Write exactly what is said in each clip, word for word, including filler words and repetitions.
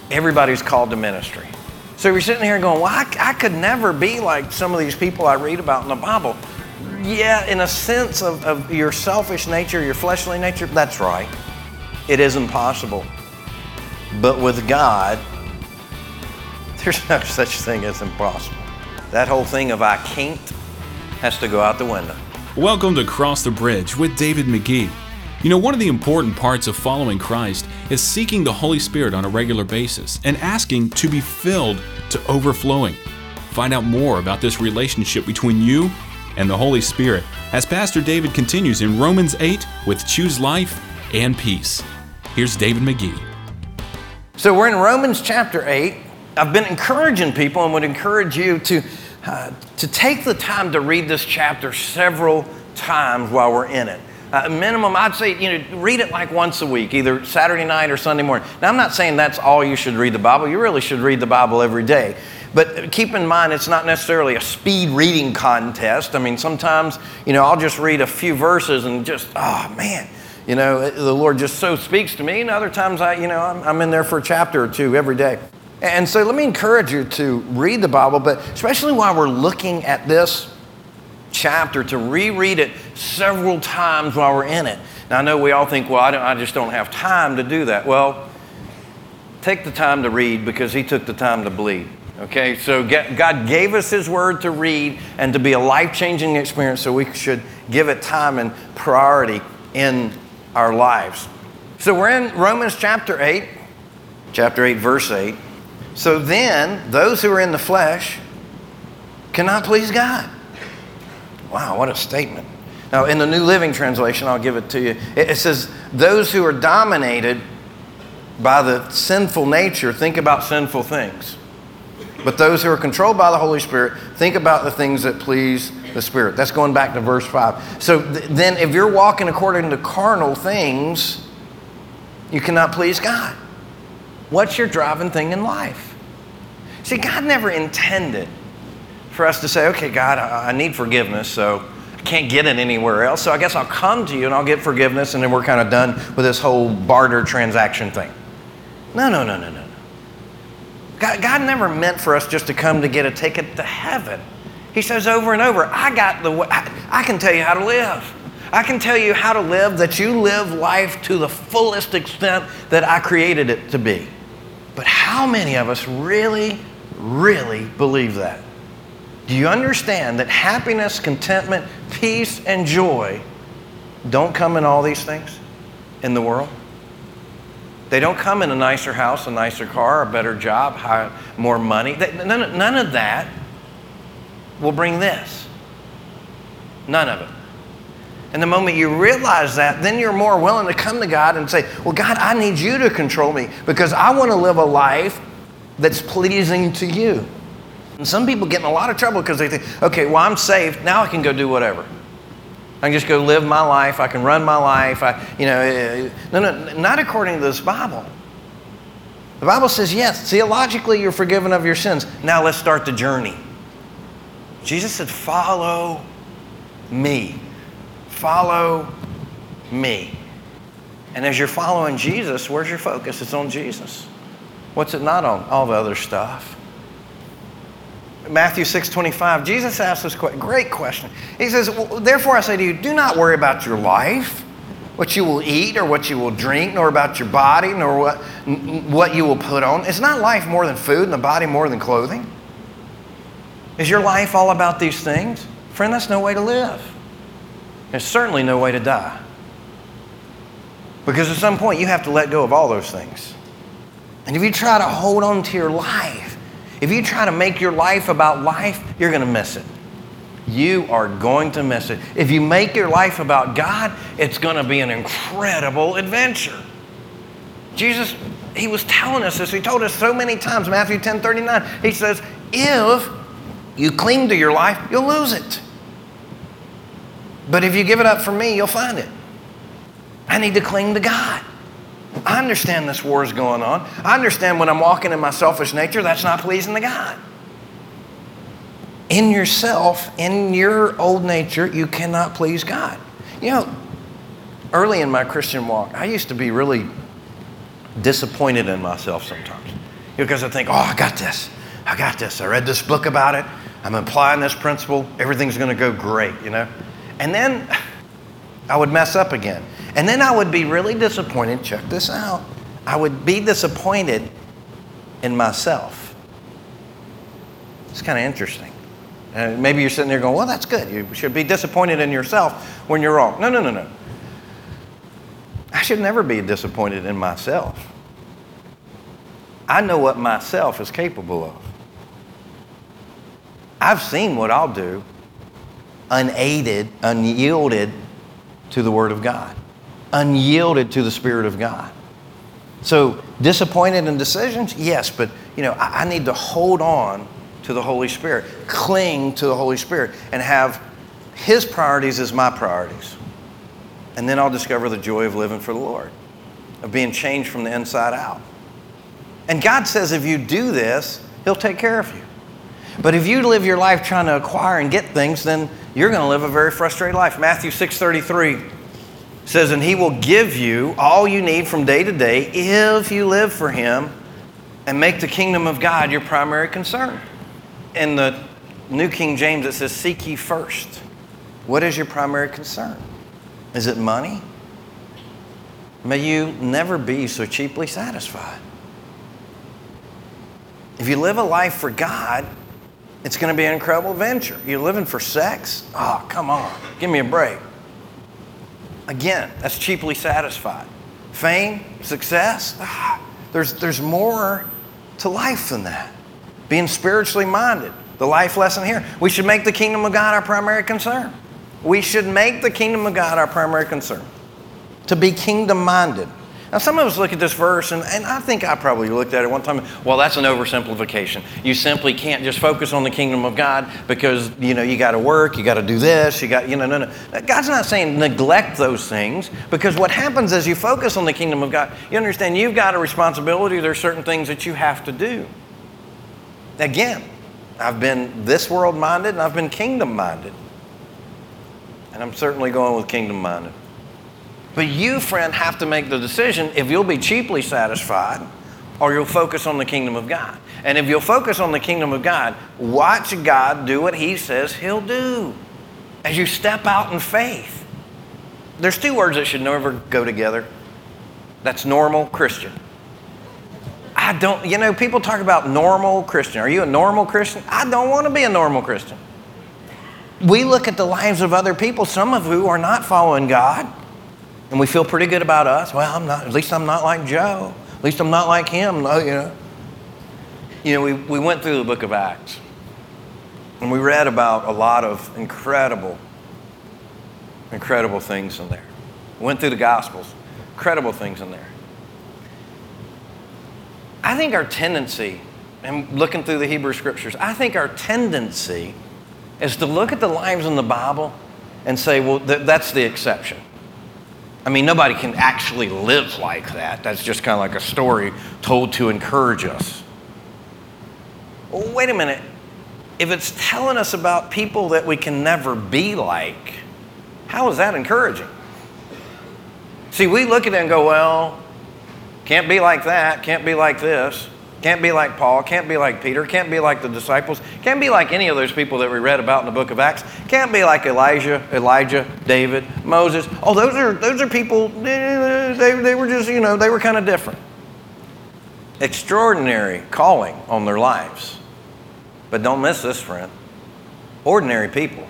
everybody's called to ministry. So you're sitting here going, well, I, I could never be like some of these people I read about in the Bible. Yeah, in a sense of, of your selfish nature, your fleshly nature, that's right. It is impossible. But with God, there's no such thing as impossible. That whole thing of I can't has to go out the window. Welcome to Cross the Bridge with David McGee. You know, one of the important parts of following Christ is seeking the Holy Spirit on a regular basis and asking to be filled to overflowing. Find out more about this relationship between you and the Holy Spirit as Pastor David continues in Romans eight with Choose Life and Peace. Here's David McGee. So we're in Romans chapter eight. I've been encouraging people and would encourage you to, uh, to take the time to read this chapter several times while we're in it. Uh, minimum, I'd say, you know, read it like once a week, either Saturday night or Sunday morning. Now, I'm not saying that's all you should read the Bible. You really should read the Bible every day. But keep in mind, it's not necessarily a speed reading contest. I mean, sometimes, you know, I'll just read a few verses and just, oh, man, you know, the Lord just so speaks to me. And other times, I, you know, I'm, I'm in there for a chapter or two every day. And so let me encourage you to read the Bible, but especially while we're looking at this chapter, to reread it several times while we're in it. Now, I know we all think, well, I, don't, I just don't have time to do that. Well, take the time to read because he took the time to bleed. Okay, so God gave us his word to read and to be a life-changing experience, so we should give it time and priority in our lives. So we're in Romans chapter eight, chapter eight, verse eight. So then, those who are in the flesh cannot please God. Wow, what a statement. Now, in the New Living Translation, I'll give it to you. It says, those who are dominated by the sinful nature think about sinful things. But those who are controlled by the Holy Spirit think about the things that please the Spirit. That's going back to verse five. So th- then if you're walking according to carnal things, you cannot please God. What's your driving thing in life? See, God never intended for us to say, okay, God, I need forgiveness, so I can't get it anywhere else, so I guess I'll come to you and I'll get forgiveness, and then we're kind of done with this whole barter transaction thing. No, no, no, no, no. God, God never meant for us just to come to get a ticket to heaven. He says over and over, I got the way, I, I can tell you how to live. I can tell you how to live that you live life to the fullest extent that I created it to be. But how many of us really, really believe that? Do you understand that happiness, contentment, peace, and joy don't come in all these things in the world? They don't come in a nicer house, a nicer car, a better job, high, more money. They, none, none of that will bring this. None of it. And the moment you realize that, then you're more willing to come to God and say, well, God, I need you to control me because I want to live a life that's pleasing to you. And some people get in a lot of trouble because they think, okay, well, I'm saved. Now I can go do whatever. I can just go live my life. I can run my life. I, you know, no, no, not according to this Bible. The Bible says, yes, theologically you're forgiven of your sins. Now let's start the journey. Jesus said, follow me. Follow me. And as you're following Jesus, where's your focus? It's on Jesus. What's it not on? All the other stuff. Matthew six twenty-five, Jesus asked this great question. He says, well, therefore I say to you, do not worry about your life, what you will eat or what you will drink, nor about your body, nor what, what you will put on. Is not life more than food and the body more than clothing? Is your life all about these things? Friend, that's no way to live. There's certainly no way to die. Because at some point you have to let go of all those things. And if you try to hold on to your life, if you try to make your life about life, you're going to miss it. You are going to miss it. If you make your life about God, it's going to be an incredible adventure. Jesus, he was telling us this. He told us so many times, Matthew ten thirty-nine. He says, if you cling to your life, you'll lose it. But if you give it up for me, you'll find it. I need to cling to God. I understand this war is going on. I understand when I'm walking in my selfish nature, that's not pleasing to God. In yourself, in your old nature, you cannot please God. You know, early in my Christian walk, I used to be really disappointed in myself sometimes. Because I think, oh, I got this. I got this. I read this book about it. I'm applying this principle. Everything's going to go great, you know. And then I would mess up again. And then I would be really disappointed. Check this out. I would be disappointed in myself. It's kind of interesting. Uh, maybe you're sitting there going, well, that's good. You should be disappointed in yourself when you're wrong. No, no, no, no. I should never be disappointed in myself. I know what myself is capable of. I've seen what I'll do unaided, unyielded to the Word of God, unyielded to the Spirit of God. So disappointed in decisions? Yes, but you know, I, I need to hold on to the Holy Spirit, cling to the Holy Spirit, and have His priorities as my priorities. And then I'll discover the joy of living for the Lord, of being changed from the inside out. And God says if you do this, He'll take care of you. But if you live your life trying to acquire and get things, then you're going to live a very frustrated life. Matthew six thirty-three says, and He will give you all you need from day to day if you live for Him and make the kingdom of God your primary concern. In the New King James, it says, seek ye first. What is your primary concern? Is it money? May you never be so cheaply satisfied. If you live a life for God, it's going to be an incredible adventure. You're living for sex? Oh, come on. Give me a break. Again, that's cheaply satisfied. Fame, success, ah, there's, there's more to life than that. Being spiritually minded, the life lesson here. We should make the kingdom of God our primary concern. We should make the kingdom of God our primary concern. To be kingdom minded. Now, some of us look at this verse, and, and I think I probably looked at it one time. Well, that's an oversimplification. You simply can't just focus on the kingdom of God because, you know, you got to work, you got to do this, you got, you know, no, no. God's not saying neglect those things, because what happens as you focus on the kingdom of God, you understand you've got a responsibility. There's certain things that you have to do. Again, I've been this world minded and I've been kingdom minded. And I'm certainly going with kingdom minded. But you, friend, have to make the decision if you'll be cheaply satisfied or you'll focus on the kingdom of God. And if you'll focus on the kingdom of God, watch God do what He says He'll do as you step out in faith. There's two words that should never go together. That's normal Christian. I don't, you know, people talk about normal Christian. Are you a normal Christian? I don't want to be a normal Christian. We look at the lives of other people, some of who are not following God, and we feel pretty good about us. Well, I'm not, at least I'm not like Joe. At least I'm not like him. No, you know. You know, we, we went through the book of Acts, and we read about a lot of incredible, incredible things in there. We went through the Gospels, incredible things in there. I think our tendency, and looking through the Hebrew Scriptures, I think our tendency is to look at the lives in the Bible and say, well, th- that's the exception. I mean, nobody can actually live like that. That's just kind of like a story told to encourage us. Well, wait a minute. If it's telling us about people that we can never be like, how is that encouraging? See, we look at it and go, well, can't be like that, can't be like this, can't be like Paul, can't be like Peter, can't be like the disciples, can't be like any of those people that we read about in the book of Acts, can't be like Elijah, Elijah, David, Moses. Oh, those are those are people, they, they were just, you know, they were kind of different. Extraordinary calling on their lives. But don't miss this, friend. Ordinary people.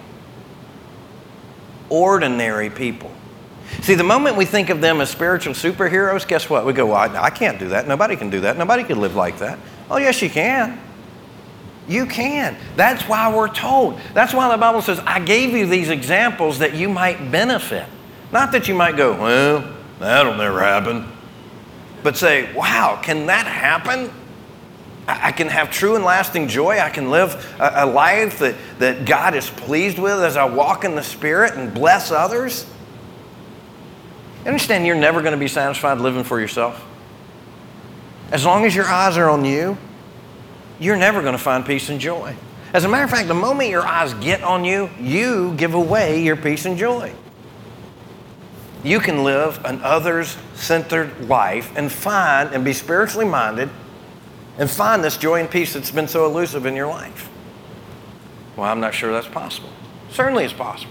Ordinary people. See, the moment we think of them as spiritual superheroes, guess what? We go, well, I, I can't do that. Nobody can do that. Nobody can live like that. Oh, yes, you can. You can. That's why we're told. That's why the Bible says, I gave you these examples that you might benefit. Not that you might go, well, that'll never happen. But say, wow, can that happen? I, I can have true and lasting joy. I can live a, a life that, that God is pleased with as I walk in the Spirit and bless others. You understand you're never going to be satisfied living for yourself? As long as your eyes are on you, you're never going to find peace and joy. As a matter of fact, the moment your eyes get on you, you give away your peace and joy. You can live an others-centered life and find and be spiritually minded and find this joy and peace that's been so elusive in your life? Well, I'm not sure that's possible. Certainly it's possible.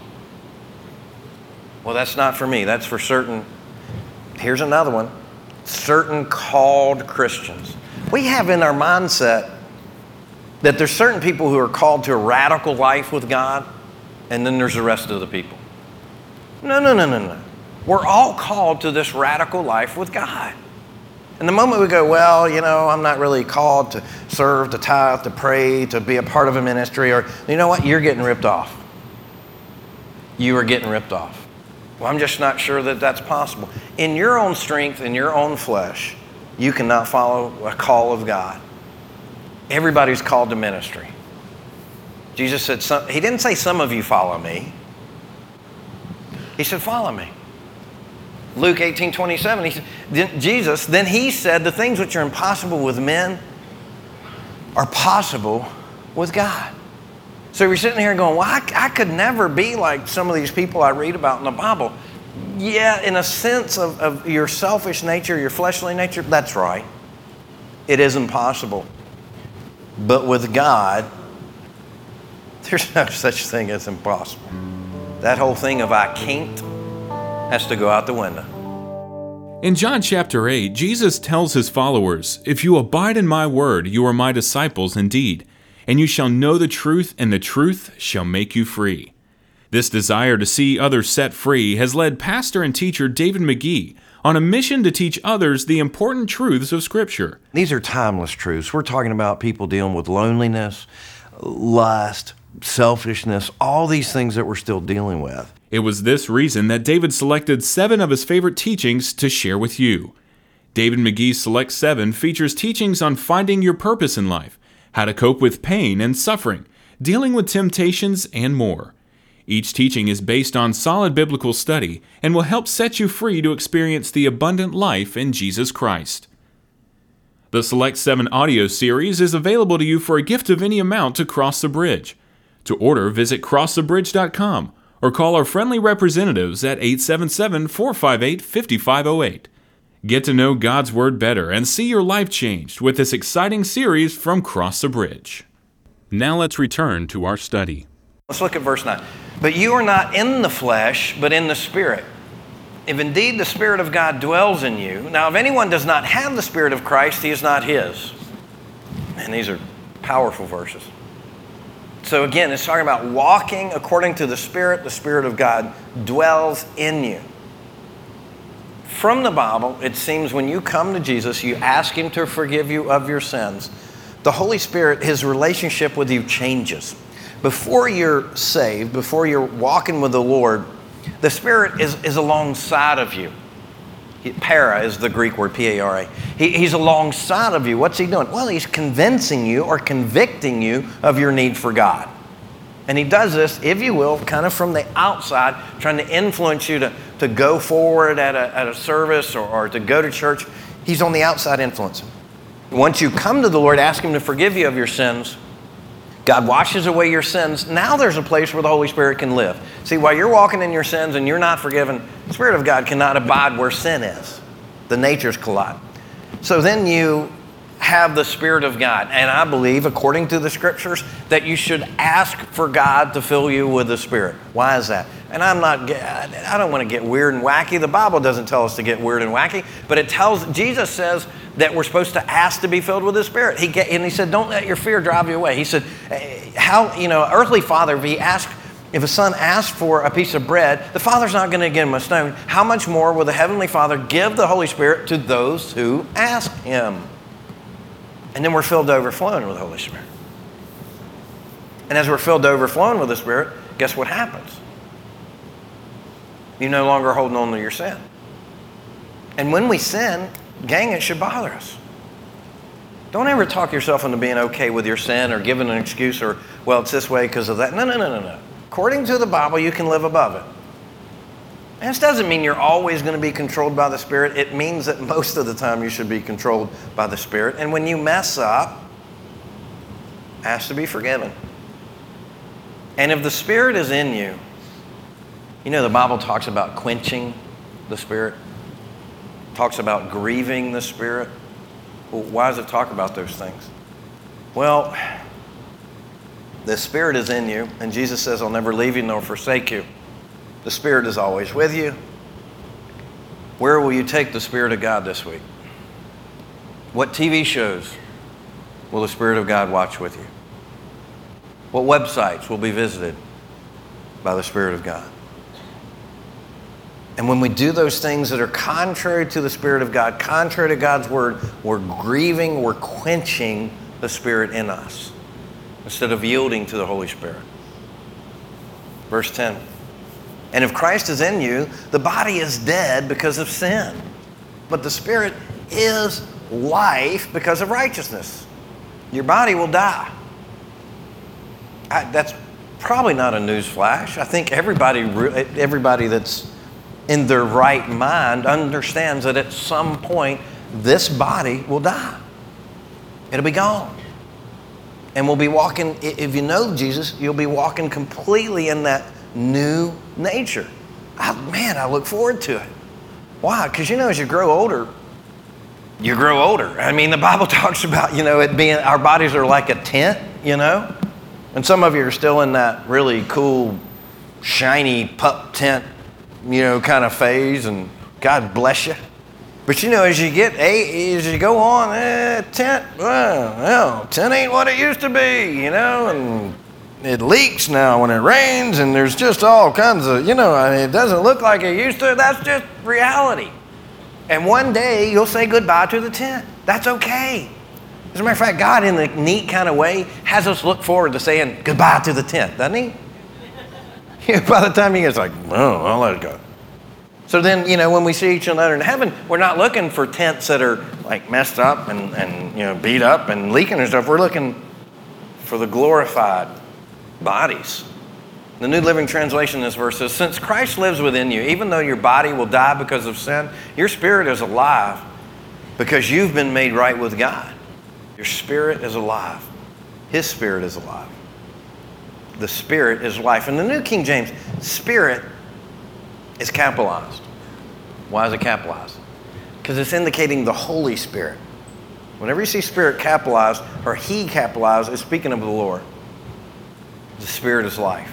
Well, that's not for me. That's for certain. Here's another one. Certain called Christians. We have in our mindset that there's certain people who are called to a radical life with God, and then there's the rest of the people. No, no, no, no, no. We're all called to this radical life with God. And the moment we go, well, you know, I'm not really called to serve, to tithe, to pray, to be a part of a ministry, or you know what? You're getting ripped off. You are getting ripped off. Well, I'm just not sure that that's possible. In your own strength, in your own flesh, you cannot follow a call of God. Everybody's called to ministry. Jesus said, some, he didn't say some of you follow me. He said, follow me. Luke eighteen twenty-seven, he said, then Jesus, then he said, the things which are impossible with men are possible with God. So you're sitting here going, well, I, I could never be like some of these people I read about in the Bible. Yeah, in a sense of, of your selfish nature, your fleshly nature, that's right. It is impossible. But with God, there's no such thing as impossible. That whole thing of I can't has to go out the window. In John chapter eight, Jesus tells his followers, "If you abide in my word, you are my disciples indeed, and you shall know the truth, and the truth shall make you free." This desire to see others set free has led pastor and teacher David McGee on a mission to teach others the important truths of Scripture. These are timeless truths. We're talking about people dealing with loneliness, lust, selfishness, all these things that we're still dealing with. It was this reason that David selected seven of his favorite teachings to share with you. David McGee's Select Seven features teachings on finding your purpose in life, how to cope with pain and suffering, dealing with temptations, and more. Each teaching is based on solid biblical study and will help set you free to experience the abundant life in Jesus Christ. The Select Seven audio series is available to you for a gift of any amount to Cross the Bridge. To order, visit cross the bridge dot com or call our friendly representatives at eight seven seven, four five eight, five five zero eight. Get to know God's Word better and see your life changed with this exciting series from Cross the Bridge. Now let's return to our study. Let's look at verse nine. But you are not in the flesh, but in the Spirit. If indeed the Spirit of God dwells in you. Now, if anyone does not have the Spirit of Christ, he is not his. And these are powerful verses. So again, it's talking about walking according to the Spirit. The Spirit of God dwells in you. From the Bible, it seems when you come to Jesus, you ask Him to forgive you of your sins. The Holy Spirit, His relationship with you changes. Before you're saved, before you're walking with the Lord, the Spirit is, is alongside of you. He, para is the Greek word, P A R A. He, he's alongside of you. What's He doing? Well, He's convincing you or convicting you of your need for God. And He does this, if you will, kind of from the outside, trying to influence you to, to go forward at a, at a service or, or to go to church. He's on the outside influencing. Once you come to the Lord, ask Him to forgive you of your sins. God washes away your sins. Now there's a place where the Holy Spirit can live. See, while you're walking in your sins and you're not forgiven, the Spirit of God cannot abide where sin is. The natures collide. So then you have the Spirit of God. And I believe, according to the Scriptures, that you should ask for God to fill you with the Spirit. Why is that? And I'm not, I don't want to get weird and wacky. The Bible doesn't tell us to get weird and wacky, but it tells, Jesus says that we're supposed to ask to be filled with the Spirit. He get, and He said, don't let your fear drive you away. He said, how, you know, earthly father, if he asked, if a son asks for a piece of bread, the father's not going to give him a stone. How much more will the Heavenly Father give the Holy Spirit to those who ask Him? And then we're filled to overflowing with the Holy Spirit. And as we're filled to overflowing with the Spirit, guess what happens? You're no longer holding on to your sin. And when we sin, gang, it should bother us. Don't ever talk yourself into being okay with your sin or giving an excuse or, well, it's this way because of that. No, no, no, no, no. According to the Bible, you can live above it. And this doesn't mean you're always going to be controlled by the Spirit. It means that most of the time you should be controlled by the Spirit. And when you mess up, ask to be forgiven. And if the Spirit is in you, you know, the Bible talks about quenching the Spirit, talks about grieving the Spirit. Well, why does it talk about those things? Well, the Spirit is in you, and Jesus says, I'll never leave you nor forsake you. The Spirit is always with you. Where will you take the Spirit of God this week? What T V shows will the Spirit of God watch with you? What websites will be visited by the Spirit of God? And when we do those things that are contrary to the Spirit of God, contrary to God's Word, we're grieving, we're quenching the Spirit in us instead of yielding to the Holy Spirit. Verse ten. And if Christ is in you, the body is dead because of sin, but the Spirit is life because of righteousness. Your body will die. I, that's probably not a news flash. I think everybody, everybody that's in their right mind understands that at some point this body will die. It'll be gone. And we'll be walking, if you know Jesus, you'll be walking completely in that new nature. I, man, I look forward to it. Why? Because you know, as you grow older, you grow older. I mean, the Bible talks about, you know, it being, our bodies are like a tent, you know? And some of you are still in that really cool, shiny pup tent, you know, kind of phase, and God bless you. But you know, as you get, as you go on, eh, tent, well, well, tent ain't what it used to be, you know, and it leaks now when it rains, and there's just all kinds of, you know, I mean, it doesn't look like it used to. That's just reality. And one day you'll say goodbye to the tent. That's okay. As a matter of fact, God, in a neat kind of way, has us look forward to saying goodbye to the tent, doesn't he? By the time he gets like, oh, I'll let it go. So then, you know, when we see each other in heaven, we're not looking for tents that are like messed up and, and you know, beat up and leaking and stuff. We're looking for the glorified bodies. The New Living Translation in this verse says, since Christ lives within you, even though your body will die because of sin, your spirit is alive because you've been made right with God. Your spirit is alive. His spirit is alive. The Spirit is life. In the New King James, Spirit is capitalized. Why is it capitalized? Because it's indicating the Holy Spirit. Whenever you see Spirit capitalized or He capitalized, it's speaking of the Lord. The Spirit is life.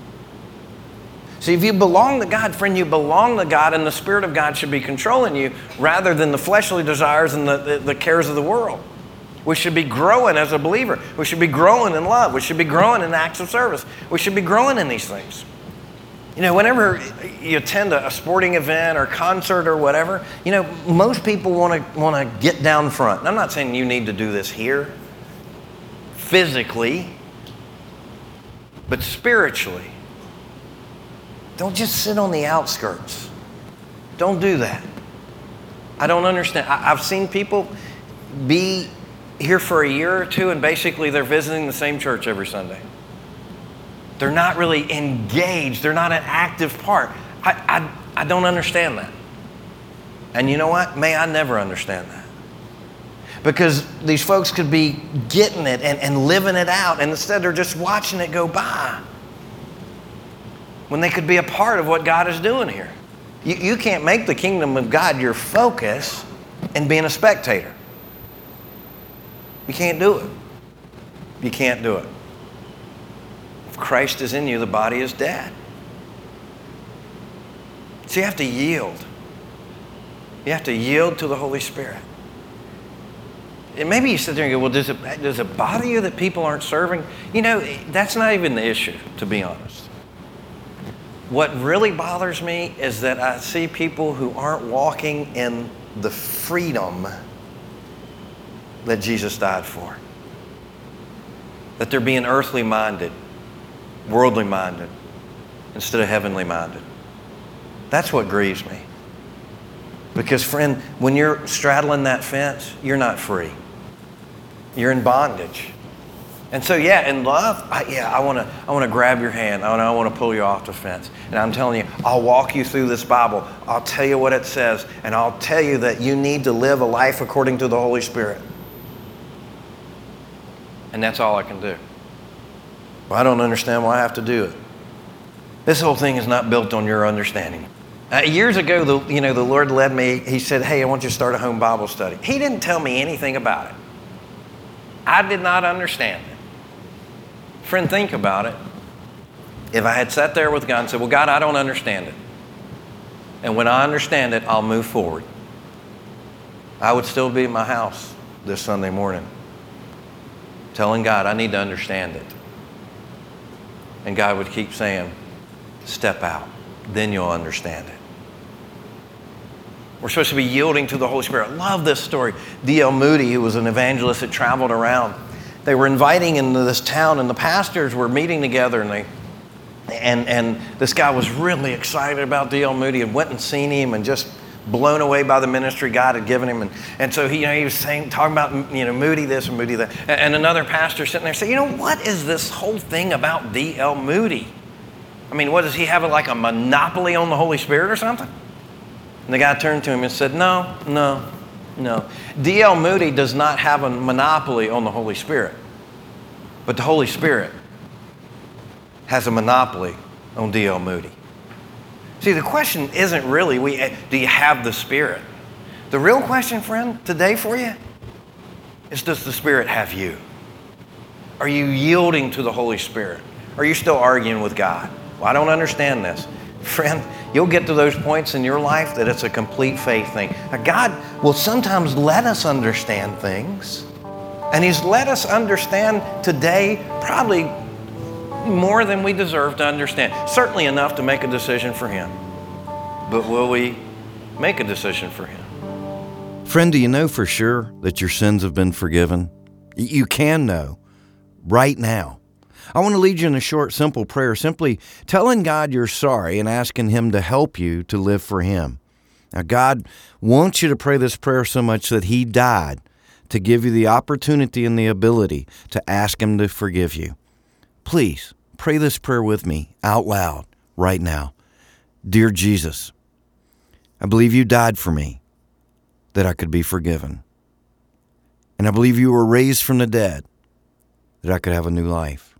See, if you belong to God, friend, you belong to God, and the Spirit of God should be controlling you rather than the fleshly desires and the, the, the cares of the world. We should be growing as a believer. We should be growing in love. We should be growing in acts of service. We should be growing in these things. You know, whenever you attend a sporting event or concert or whatever, you know, most people want to want to get down front. And I'm not saying you need to do this here, physically, but spiritually. Don't just sit on the outskirts. Don't do that. I don't understand. I, I've seen people be here for a year or two, and basically they're visiting the same church every Sunday. They're not really engaged. They're not an active part. I, I, I don't understand that. And you know what? May I never understand that. Because these folks could be getting it and, and living it out, and instead they're just watching it go by. When they could be a part of what God is doing here. You, you can't make the kingdom of God your focus and being a spectator. You can't do it. You can't do it. If Christ is in you, the body is dead. So you have to yield. You have to yield to the Holy Spirit. And maybe you sit there and go, well, does it, does it bother you that people aren't serving? You know, that's not even the issue, to be honest. What really bothers me is that I see people who aren't walking in the freedom that Jesus died for. That they're being earthly minded, worldly minded, instead of heavenly minded. That's what grieves me. Because, friend, when you're straddling that fence, you're not free. You're in bondage. And so, yeah, in love, I, yeah, I want to I want to grab your hand. I want to pull you off the fence. And I'm telling you, I'll walk you through this Bible. I'll tell you what it says. And I'll tell you that you need to live a life according to the Holy Spirit. And that's all I can do. Well, I don't understand why I have to do it. This whole thing is not built on your understanding. Uh, years ago, the, you know, the Lord led me. He said, hey, I want you to start a home Bible study. He didn't tell me anything about it. I did not understand it. Friend, think about it. If I had sat there with God and said, well, God, I don't understand it. And when I understand it, I'll move forward. I would still be at my house this Sunday morning telling God, I need to understand it. And God would keep saying, step out. Then you'll understand it. We're supposed to be yielding to the Holy Spirit. I love this story. D L Moody, who was an evangelist that traveled around, they were inviting into this town, and the pastors were meeting together, and they and and this guy was really excited about D L Moody and went and seen him and just blown away by the ministry God had given him. And, and so he, you know, he was saying, talking about, you know, Moody this and Moody that. And, and another pastor sitting there saying, you know, what is this whole thing about D L Moody? I mean, what, does he have like a monopoly on the Holy Spirit or something? And the guy turned to him and said, no, no, no. D L Moody does not have a monopoly on the Holy Spirit. But the Holy Spirit has a monopoly on D L Moody. See, the question isn't really, we, do you have the Spirit? The real question, friend, today for you is, does the Spirit have you? Are you yielding to the Holy Spirit? Are you still arguing with God? Well, I don't understand this. Friend, you'll get to those points in your life that it's a complete faith thing. Now, God will sometimes let us understand things, and He's let us understand today probably more than we deserve to understand. Certainly enough to make a decision for Him. But will we make a decision for Him? Friend, do you know for sure that your sins have been forgiven? You can know right now. I want to lead you in a short, simple prayer, simply telling God you're sorry and asking Him to help you to live for Him. Now, God wants you to pray this prayer so much that He died to give you the opportunity and the ability to ask Him to forgive you. Please pray this prayer with me out loud right now. Dear Jesus, I believe you died for me that I could be forgiven. And I believe you were raised from the dead that I could have a new life.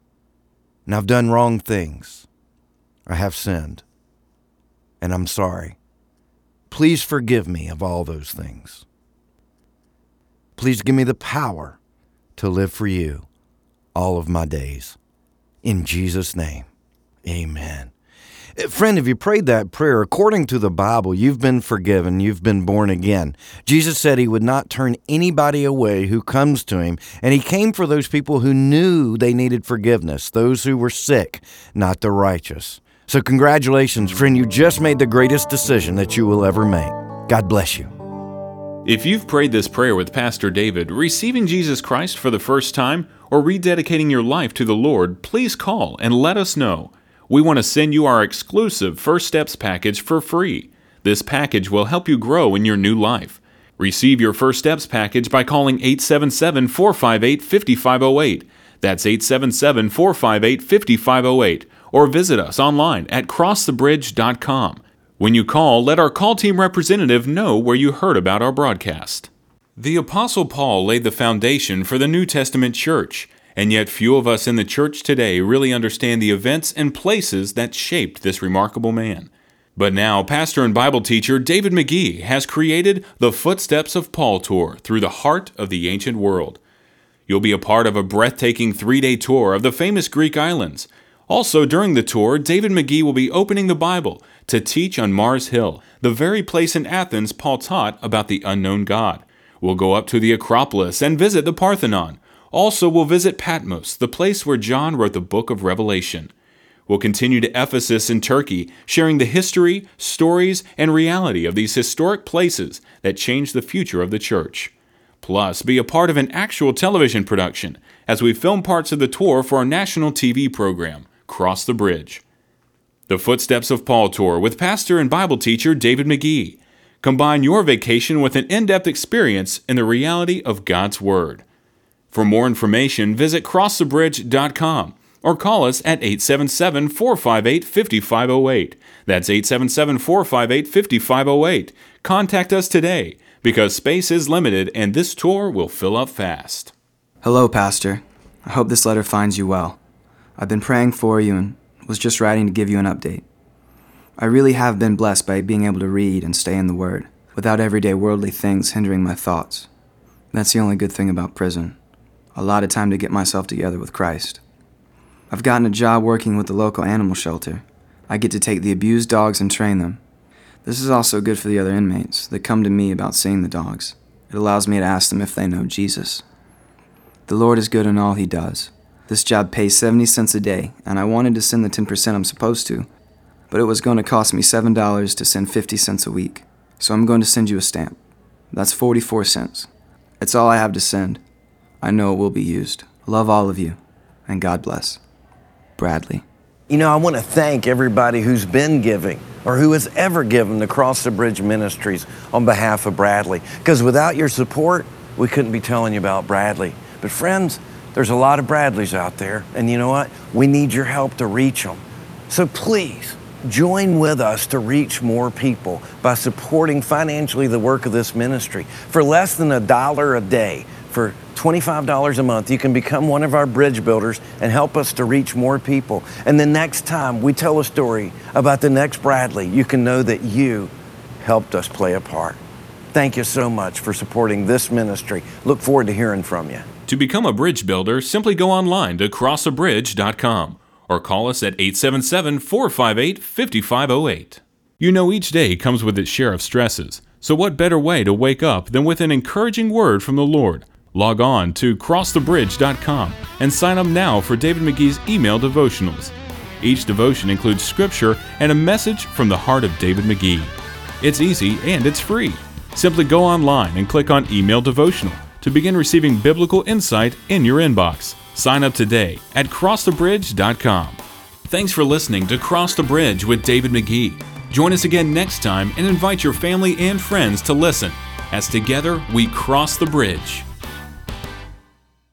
And I've done wrong things. I have sinned. And I'm sorry. Please forgive me of all those things. Please give me the power to live for you all of my days. In Jesus' name, amen. Friend, if you prayed that prayer, according to the Bible, you've been forgiven, you've been born again. Jesus said He would not turn anybody away who comes to Him, and He came for those people who knew they needed forgiveness, those who were sick, not the righteous. So congratulations, friend, you just made the greatest decision that you will ever make. God bless you. If you've prayed this prayer with Pastor David, receiving Jesus Christ for the first time, or rededicating your life to the Lord, please call and let us know. We want to send you our exclusive First Steps package for free. This package will help you grow in your new life. Receive your First Steps package by calling eight seven seven, four five eight, five five zero eight. That's eight seven seven, four five eight, five five zero eight. Or visit us online at cross the bridge dot com. When you call, let our call team representative know where you heard about our broadcast. The Apostle Paul laid the foundation for the New Testament church, and yet few of us in the church today really understand the events and places that shaped this remarkable man. But now, pastor and Bible teacher David McGee has created the Footsteps of Paul tour through the heart of the ancient world. You'll be a part of a breathtaking three-day tour of the famous Greek islands. Also, during the tour, David McGee will be opening the Bible to teach on Mars Hill, the very place in Athens Paul taught about the unknown God. We'll go up to the Acropolis and visit the Parthenon. Also, we'll visit Patmos, the place where John wrote the book of Revelation. We'll continue to Ephesus in Turkey, sharing the history, stories, and reality of these historic places that changed the future of the church. Plus, be a part of an actual television production as we film parts of the tour for our national T V program, Cross the Bridge. The Footsteps of Paul tour with pastor and Bible teacher David McGee. Combine your vacation with an in-depth experience in the reality of God's Word. For more information, visit cross the bridge dot com or call us at eight seven seven, four five eight, five five zero eight. That's eight seven seven, four five eight, five five zero eight. Contact us today because space is limited and this tour will fill up fast. Hello, Pastor. I hope this letter finds you well. I've been praying for you and was just writing to give you an update. I really have been blessed by being able to read and stay in the Word, without everyday worldly things hindering my thoughts. That's the only good thing about prison. A lot of time to get myself together with Christ. I've gotten a job working with the local animal shelter. I get to take the abused dogs and train them. This is also good for the other inmates that come to me about seeing the dogs. It allows me to ask them if they know Jesus. The Lord is good in all He does. This job pays seventy cents a day, and I wanted to send the ten percent I'm supposed to, but it was going to cost me seven dollars to send fifty cents a week. So I'm going to send you a stamp. That's forty-four cents. It's all I have to send. I know it will be used. Love all of you, and God bless. Bradley. You know, I want to thank everybody who's been giving or who has ever given to Cross the Bridge Ministries on behalf of Bradley. Because without your support, we couldn't be telling you about Bradley. But friends, there's a lot of Bradleys out there, and you know what? We need your help to reach them. So please, join with us to reach more people by supporting financially the work of this ministry. For less than a dollar a day, for twenty-five dollars a month, you can become one of our bridge builders and help us to reach more people. And the next time we tell a story about the next Bradley, you can know that you helped us play a part. Thank you so much for supporting this ministry. Look forward to hearing from you. To become a bridge builder, simply go online to cross a bridge dot com or call us at eight seven seven, four five eight, five five zero eight. You know, each day comes with its share of stresses, so what better way to wake up than with an encouraging word from the Lord? Log on to cross the bridge dot com and sign up now for David McGee's email devotionals. Each devotion includes scripture and a message from the heart of David McGee. It's easy and it's free. Simply go online and click on Email Devotional to begin receiving biblical insight in your inbox. Sign up today at cross the bridge dot com. Thanks for listening to Cross the Bridge with David McGee. Join us again next time and invite your family and friends to listen as together we cross the bridge.